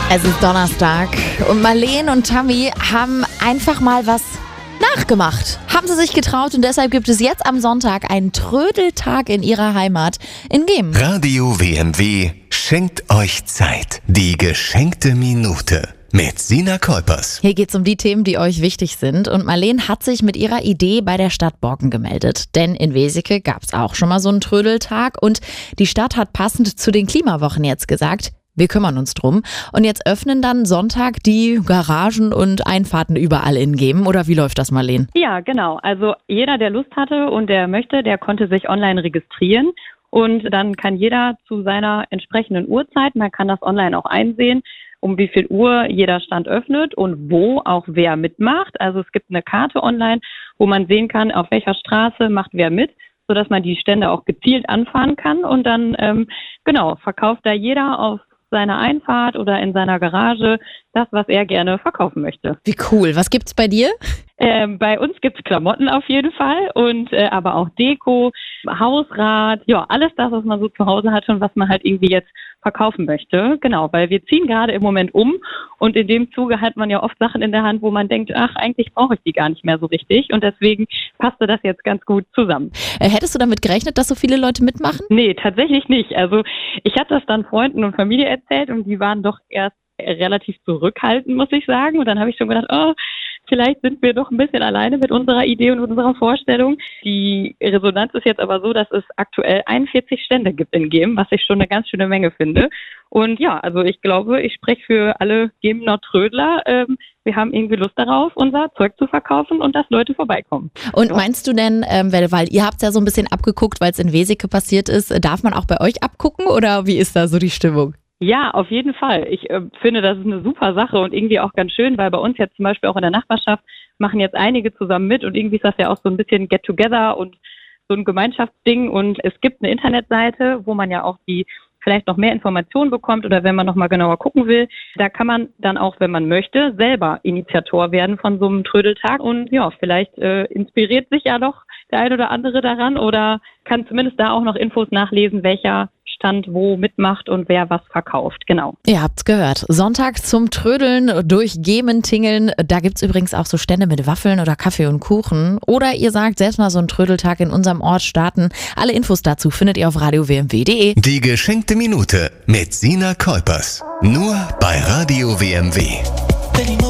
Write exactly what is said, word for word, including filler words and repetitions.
Es ist Donnerstag und Marleen und Tammy haben einfach mal was nachgemacht. Haben sie sich getraut und deshalb gibt es jetzt am Sonntag einen Trödeltag in ihrer Heimat in Gemen. Radio W M W schenkt euch Zeit. Die geschenkte Minute mit Sina Kolpers. Hier geht es um die Themen, die euch wichtig sind. Und Marleen hat sich mit ihrer Idee bei der Stadt Borken gemeldet. Denn in Weseke gab es auch schon mal so einen Trödeltag. Und die Stadt hat passend zu den Klimawochen jetzt gesagt, wir kümmern uns drum. Und jetzt öffnen dann Sonntag die Garagen und Einfahrten überall in Gemen. Oder wie läuft das, Marleen? Ja, genau. Also jeder, der Lust hatte und der möchte, der konnte sich online registrieren. Und dann kann jeder zu seiner entsprechenden Uhrzeit, man kann das online auch einsehen, um wie viel Uhr jeder Stand öffnet und wo auch wer mitmacht. Also es gibt eine Karte online, wo man sehen kann, auf welcher Straße macht wer mit, sodass man die Stände auch gezielt anfahren kann. Und dann, ähm, genau, verkauft da jeder auf seiner Einfahrt oder in seiner Garage das, was er gerne verkaufen möchte. Wie cool. Was gibt's bei dir? Ähm, bei uns gibt's Klamotten auf jeden Fall und äh, aber auch Deko, Hausrat, ja, alles das, was man so zu Hause hat und was man halt irgendwie jetzt verkaufen möchte. Genau, weil wir ziehen gerade im Moment um und in dem Zuge hat man ja oft Sachen in der Hand, wo man denkt, ach, eigentlich brauche ich die gar nicht mehr so richtig und deswegen passte das jetzt ganz gut zusammen. Äh, hättest du damit gerechnet, dass so viele Leute mitmachen? Nee, tatsächlich nicht. Also ich hatte das dann Freunden und Familie erzählt und die waren doch erst relativ zurückhaltend, muss ich sagen. Und dann habe ich schon gedacht, oh, vielleicht sind wir doch ein bisschen alleine mit unserer Idee und unserer Vorstellung. Die Resonanz ist jetzt aber so, dass es aktuell einundvierzig Stände gibt in Gemen, was ich schon eine ganz schöne Menge finde. Und ja, also ich glaube, ich spreche für alle Gemener Trödler. Ähm, wir haben irgendwie Lust darauf, unser Zeug zu verkaufen und dass Leute vorbeikommen. Und meinst du denn, ähm, weil, weil ihr habt es ja so ein bisschen abgeguckt, weil es in Weseke passiert ist, darf man auch bei euch abgucken oder wie ist da so die Stimmung? Ja, auf jeden Fall. Ich äh, finde, das ist eine super Sache und irgendwie auch ganz schön, weil bei uns jetzt zum Beispiel auch in der Nachbarschaft machen jetzt einige zusammen mit und irgendwie ist das ja auch so ein bisschen Get-Together und so ein Gemeinschaftsding und es gibt eine Internetseite, wo man ja auch die vielleicht noch mehr Informationen bekommt oder wenn man noch mal genauer gucken will, da kann man dann auch, wenn man möchte, selber Initiator werden von so einem Trödeltag und ja, vielleicht äh, inspiriert sich ja doch der ein oder andere daran oder kann zumindest da auch noch Infos nachlesen, welcher Stand wo mitmacht und wer was verkauft, genau. Ihr habt's gehört. Sonntag zum Trödeln durch Gemen tingeln. Da gibt's übrigens auch so Stände mit Waffeln oder Kaffee und Kuchen. Oder ihr sagt selbst mal so einen Trödeltag in unserem Ort starten. Alle Infos dazu findet ihr auf radio w m w punkt de. Die geschenkte Minute mit Sina Kolpers. Nur bei Radio W M W.